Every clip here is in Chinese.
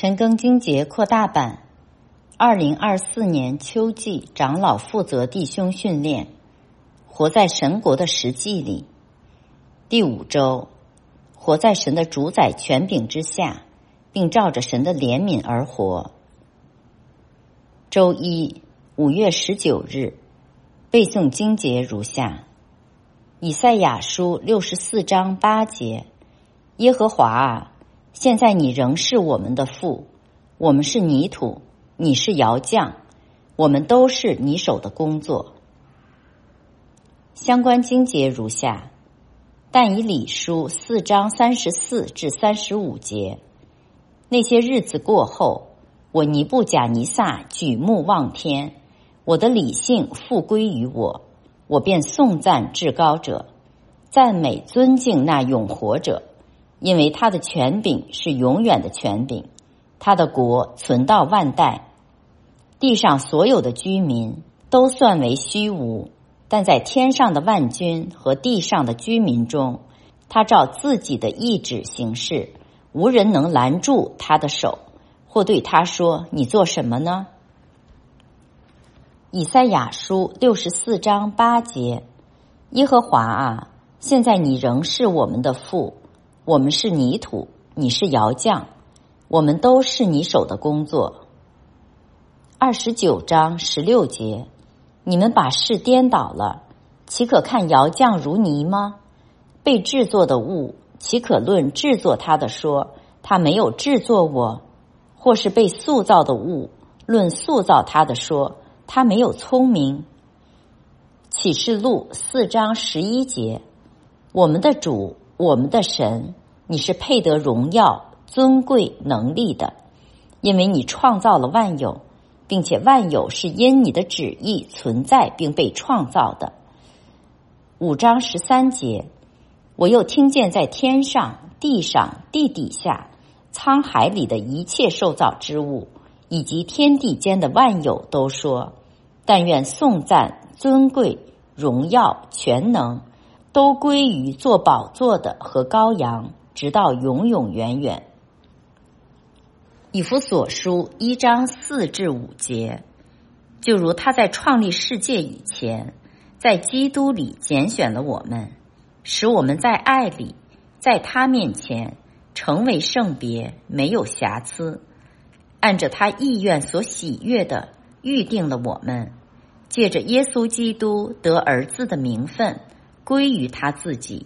陈庚经节扩大版2024年秋季长老负责弟兄训练，活在神国的实际里。第5周，活在神的主宰权柄之下，并照着神的怜悯而活。周一5月19日，背诵经节如下：以赛亚书64章8节，耶和华啊，现在你仍是我们的父，我们是泥土，你是窑匠，我们都是你手的工作。相关经节如下：但以理书4章34至35节，那些日子过后，我尼布甲尼撒举目望天，我的理性复归于我，我便颂赞至高者，赞美尊敬那永活者，因为他的权柄是永远的权柄，他的国存到万代。地上所有的居民都算为虚无，但在天上的万军和地上的居民中，他照自己的意志行事，无人能拦住他的手，或对他说：你做什么呢？以赛亚书64章8节，耶和华啊，现在你仍是我们的父，我们是泥土，你是窑匠，我们都是你手的工作。29章16节，你们把事颠倒了，岂可看窑匠如泥吗？被制作的物，岂可论制作他的说，他没有制作我？或是被塑造的物，论塑造他的说，他没有聪明？启示录4章11节，我们的主，我们的神，你是配得荣耀、尊贵、能力的，因为你创造了万有，并且万有是因你的旨意存在并被创造的。5章13节，我又听见在天上、地上、地底下、沧海里的一切受造之物，以及天地间的万有都说，但愿颂赞、尊贵、荣耀、全能都归于坐宝座的和羔羊，直到永永远远。以弗所书1章4至5节，就如他在创立世界以前，在基督里拣选了我们，使我们在爱里，在他面前成为圣别，没有瑕疵，按着他意愿所喜悦的预定了我们，借着耶稣基督得儿子的名分，归于他自己。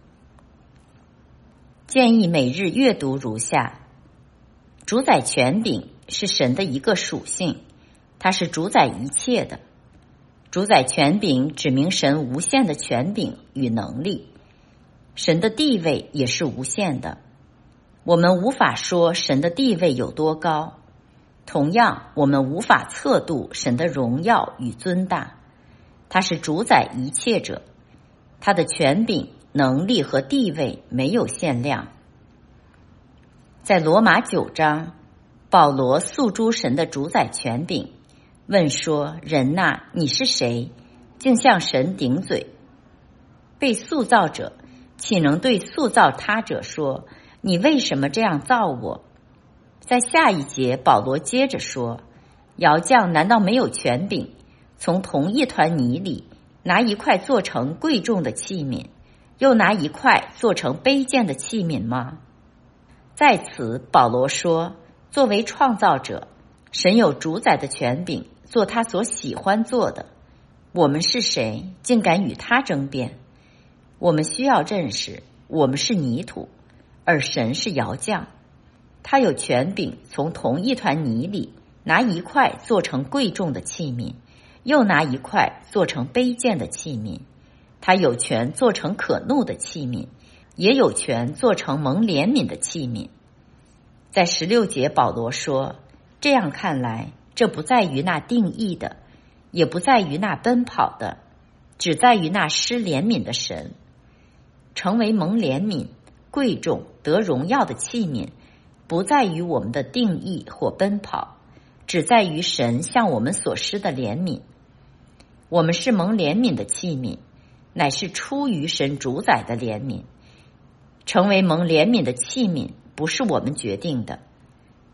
建议每日阅读如下：主宰权柄是神的一个属性，它是主宰一切的。主宰权柄指明神无限的权柄与能力，神的地位也是无限的。我们无法说神的地位有多高，同样我们无法测度神的荣耀与尊大。他是主宰一切者，他的权柄、能力和地位没有限量。在罗马9章，保罗诉诸神的主宰权柄，问说：人哪，你是谁？竟向神顶嘴。被塑造者岂能对塑造他者说：你为什么这样造我？在下一节，保罗接着说：窑匠难道没有权柄，从同一团泥里拿一块做成贵重的器皿，又拿一块做成卑贱的器皿吗？在此，保罗说，作为创造者，神有主宰的权柄，做他所喜欢做的。我们是谁，竟敢与他争辩？我们需要认识，我们是泥土，而神是窑匠。他有权柄从同一团泥里拿一块做成贵重的器皿，又拿一块做成卑贱的器皿。他有权做成可怒的器皿，也有权做成蒙怜悯的器皿。在16节，保罗说，这样看来，这不在于那定义的，也不在于那奔跑的，只在于那施怜悯的神。成为蒙怜悯、贵重、得荣耀的器皿，不在于我们的定义或奔跑，只在于神向我们所施的怜悯。我们是蒙怜悯的器皿，乃是出于神主宰的怜悯。成为蒙怜悯的器皿，不是我们决定的，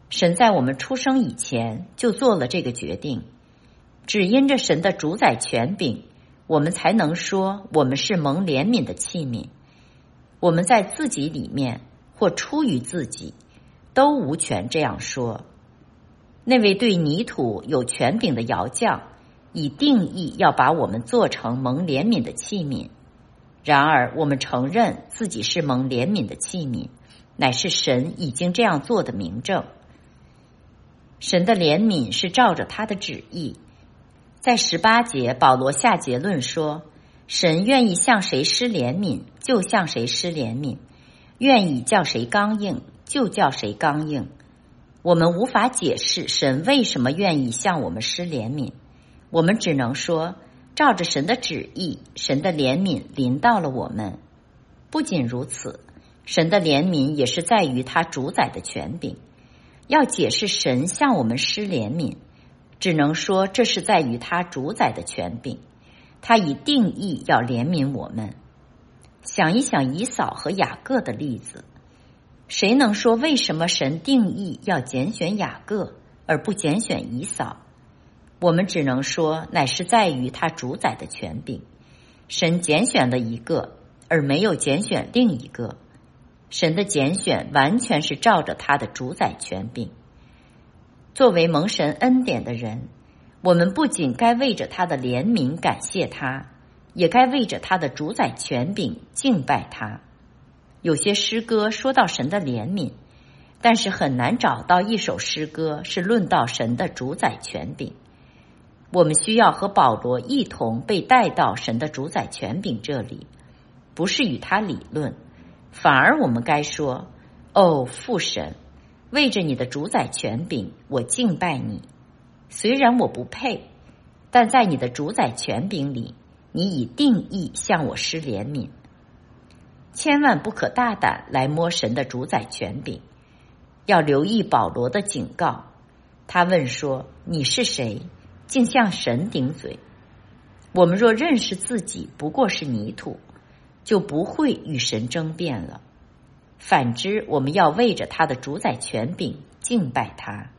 神在我们出生以前就做了这个决定，只因着神的主宰权柄，我们才能说我们是蒙怜悯的器皿。我们在自己里面或出于自己都无权这样说。那位对泥土有权柄的窑匠已定义要把我们做成蒙怜悯的器皿，然而我们承认自己是蒙怜悯的器皿，乃是神已经这样做的明证。神的怜悯是照着他的旨意。在18节，保罗下结论说，神愿意向谁施怜悯就向谁施怜悯，愿意叫谁刚硬就叫谁刚硬。我们无法解释神为什么愿意向我们施怜悯，我们只能说照着神的旨意，神的怜悯临到了我们。不仅如此，神的怜悯也是在于他主宰的权柄。要解释神向我们施怜悯，只能说这是在于他主宰的权柄，他已定义要怜悯我们。想一想以扫和雅各的例子，谁能说为什么神定义要拣选雅各而不拣选以扫？我们只能说乃是在于他主宰的权柄，神拣选了一个而没有拣选另一个。神的拣选完全是照着他的主宰权柄。作为蒙神恩典的人，我们不仅该为着他的怜悯感谢他，也该为着他的主宰权柄敬拜他。有些诗歌说到神的怜悯，但是很难找到一首诗歌是论到神的主宰权柄。我们需要和保罗一同被带到神的主宰权柄这里，不是与他理论，反而我们该说，哦，父神，为着你的主宰权柄，我敬拜你。虽然我不配，但在你的主宰权柄里，你已定义向我施怜悯。千万不可大胆来摸神的主宰权柄，要留意保罗的警告。他问说，你是谁，竟向神顶嘴？我们若认识自己不过是泥土，就不会与神争辩了。反之，我们要为着他的主宰权柄敬拜他。